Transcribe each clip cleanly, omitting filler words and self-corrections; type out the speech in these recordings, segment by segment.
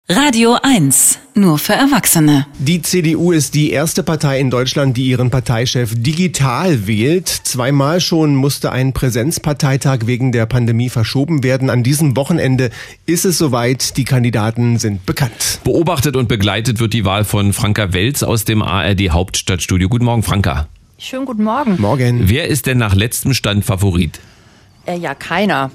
Radio 1, nur für Erwachsene. Die CDU ist die erste Partei in Deutschland, die ihren Parteichef digital wählt. Zweimal schon musste ein Präsenzparteitag wegen der Pandemie verschoben werden. An diesem Wochenende ist es soweit, die Kandidaten sind bekannt. Beobachtet und begleitet wird die Wahl von Franka Welz aus dem ARD Hauptstadtstudio. Guten Morgen, Franka. Schönen guten Morgen. Morgen. Wer ist denn nach letztem Stand Favorit? Ja, keiner.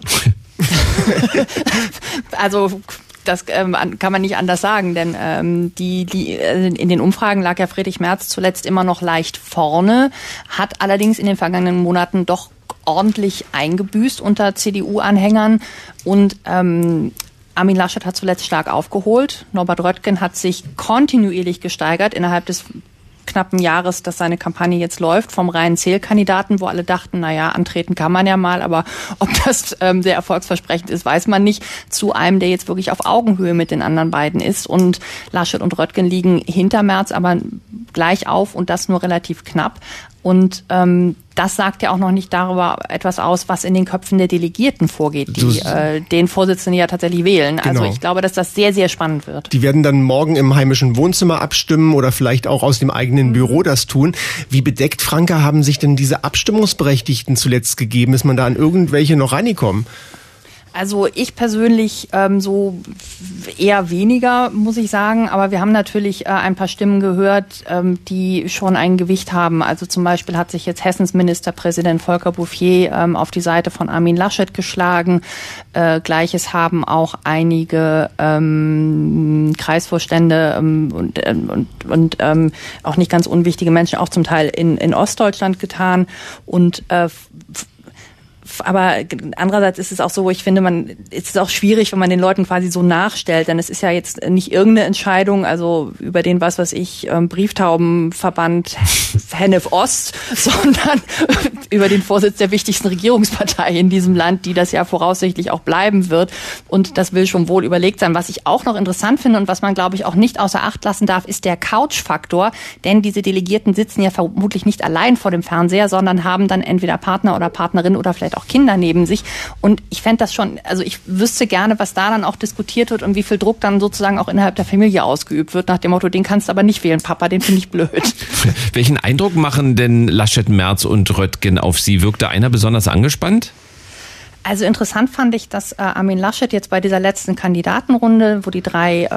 Also das kann man nicht anders sagen, denn in den Umfragen lag ja Friedrich Merz zuletzt immer noch leicht vorne, hat allerdings in den vergangenen Monaten doch ordentlich eingebüßt unter CDU-Anhängern und Armin Laschet hat zuletzt stark aufgeholt. Norbert Röttgen hat sich kontinuierlich gesteigert innerhalb des knappen Jahres, dass seine Kampagne jetzt läuft, vom reinen Zählkandidaten, wo alle dachten, naja, antreten kann man ja mal, aber ob das sehr erfolgsversprechend ist, weiß man nicht, zu einem, der jetzt wirklich auf Augenhöhe mit den anderen beiden ist. Und Laschet und Röttgen liegen hinter Merz, aber gleich auf und das nur relativ knapp. Und das sagt ja auch noch nicht darüber etwas aus, was in den Köpfen der Delegierten vorgeht, die den Vorsitzenden ja tatsächlich wählen. Genau. Also ich glaube, dass das sehr, sehr spannend wird. Die werden dann morgen im heimischen Wohnzimmer abstimmen oder vielleicht auch aus dem eigenen Büro das tun. Wie bedeckt, Franka, haben sich denn diese Abstimmungsberechtigten zuletzt gegeben? Ist man da an irgendwelche noch reingekommen? Also ich persönlich so eher weniger, muss ich sagen. Aber wir haben natürlich ein paar Stimmen gehört, die schon ein Gewicht haben. Also zum Beispiel hat sich jetzt Hessens Ministerpräsident Volker Bouffier auf die Seite von Armin Laschet geschlagen. Gleiches haben auch einige Kreisvorstände und auch nicht ganz unwichtige Menschen, auch zum Teil in Ostdeutschland getan. Und aber andererseits ist es auch so, ich finde, es ist auch schwierig, wenn man den Leuten quasi so nachstellt, denn es ist ja jetzt nicht irgendeine Entscheidung, also über den Brieftaubenverband Hennef Ost, sondern über den Vorsitz der wichtigsten Regierungspartei in diesem Land, die das ja voraussichtlich auch bleiben wird. Und das will schon wohl überlegt sein. Was ich auch noch interessant finde und was man, glaube ich, auch nicht außer Acht lassen darf, ist der Couch-Faktor, denn diese Delegierten sitzen ja vermutlich nicht allein vor dem Fernseher, sondern haben dann entweder Partner oder Partnerin oder vielleicht auch Kinder neben sich. Und ich fände das schon, also ich wüsste gerne, was da dann auch diskutiert wird und wie viel Druck dann sozusagen auch innerhalb der Familie ausgeübt wird, nach dem Motto, den kannst du aber nicht wählen, Papa, den finde ich blöd. Welchen Eindruck machen denn Laschet, Merz und Röttgen auf Sie? Wirkt da einer besonders angespannt? Also interessant fand ich, dass Armin Laschet jetzt bei dieser letzten Kandidatenrunde, wo die drei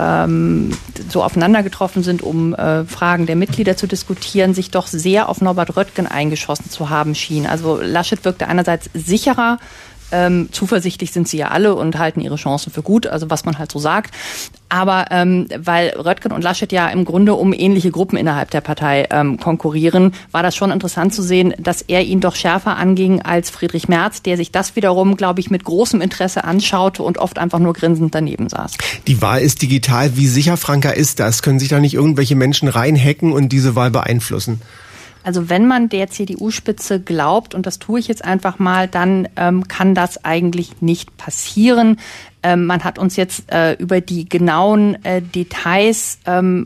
so aufeinander getroffen sind, um Fragen der Mitglieder zu diskutieren, sich doch sehr auf Norbert Röttgen eingeschossen zu haben schien. Also Laschet wirkte einerseits sicherer, zuversichtlich sind sie ja alle und halten ihre Chancen für gut, also was man halt so sagt. Aber weil Röttgen und Laschet ja im Grunde um ähnliche Gruppen innerhalb der Partei konkurrieren, war das schon interessant zu sehen, dass er ihn doch schärfer anging als Friedrich Merz, der sich das wiederum, glaube ich, mit großem Interesse anschaute und oft einfach nur grinsend daneben saß. Die Wahl ist digital. Wie sicher, Franka, ist das? Können sich da nicht irgendwelche Menschen reinhacken und diese Wahl beeinflussen? Also wenn man der CDU-Spitze glaubt, und das tue ich jetzt einfach mal, dann kann das eigentlich nicht passieren. Man hat uns jetzt über die genauen Details,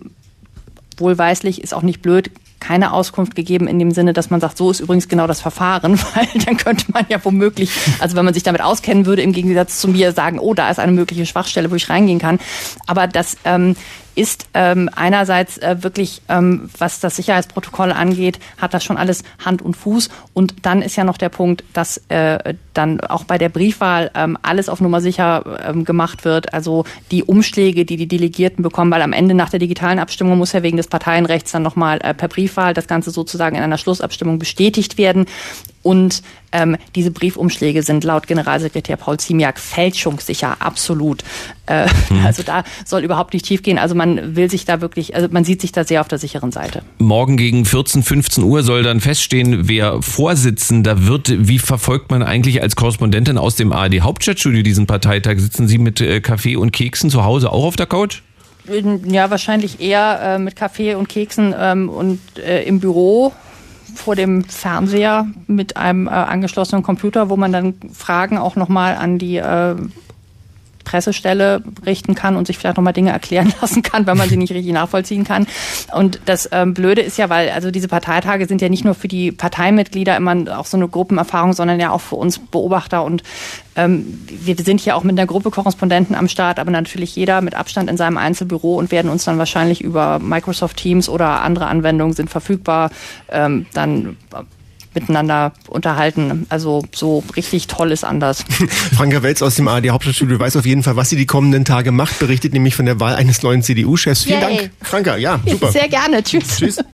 wohlweislich ist auch nicht blöd, keine Auskunft gegeben in dem Sinne, dass man sagt, so ist übrigens genau das Verfahren, weil dann könnte man ja womöglich, also wenn man sich damit auskennen würde, im Gegensatz zu mir sagen, oh, da ist eine mögliche Schwachstelle, wo ich reingehen kann. Aber das ist einerseits wirklich, was das Sicherheitsprotokoll angeht, hat das schon alles Hand und Fuß. Und dann ist ja noch der Punkt, dass dann auch bei der Briefwahl alles auf Nummer sicher gemacht wird. Also die Umschläge, die die Delegierten bekommen, weil am Ende nach der digitalen Abstimmung muss ja wegen des Parteienrechts dann nochmal per Briefwahl das Ganze sozusagen in einer Schlussabstimmung bestätigt werden. Und diese Briefumschläge sind laut Generalsekretär Paul Ziemiak fälschungssicher, absolut. Also da soll überhaupt nicht schief gehen. Also man will sich da wirklich, also man sieht sich da sehr auf der sicheren Seite. Morgen gegen 14, 15 Uhr soll dann feststehen, wer Vorsitzender wird. Wie verfolgt man eigentlich als Korrespondentin aus dem ARD Hauptstadtstudio diesen Parteitag? Sitzen Sie mit Kaffee und Keksen zu Hause auch auf der Couch? Ja, wahrscheinlich eher mit Kaffee und Keksen und im Büro vor dem Fernseher mit einem angeschlossenen Computer, wo man dann Fragen auch nochmal an die Pressestelle richten kann und sich vielleicht nochmal Dinge erklären lassen kann, wenn man sie nicht richtig nachvollziehen kann. Und das Blöde ist ja, weil also diese Parteitage sind ja nicht nur für die Parteimitglieder immer auch so eine Gruppenerfahrung, sondern ja auch für uns Beobachter. Und wir sind hier auch mit einer Gruppe Korrespondenten am Start, aber natürlich jeder mit Abstand in seinem Einzelbüro und werden uns dann wahrscheinlich über Microsoft Teams oder andere Anwendungen sind verfügbar, dann miteinander unterhalten. Also so richtig toll ist anders. Franka Welz aus dem ARD Hauptstadtstudio weiß auf jeden Fall, was sie die kommenden Tage macht, berichtet nämlich von der Wahl eines neuen CDU-Chefs. Vielen Dank, Franka. Ja, super. Sehr gerne. Tschüss. Tschüss.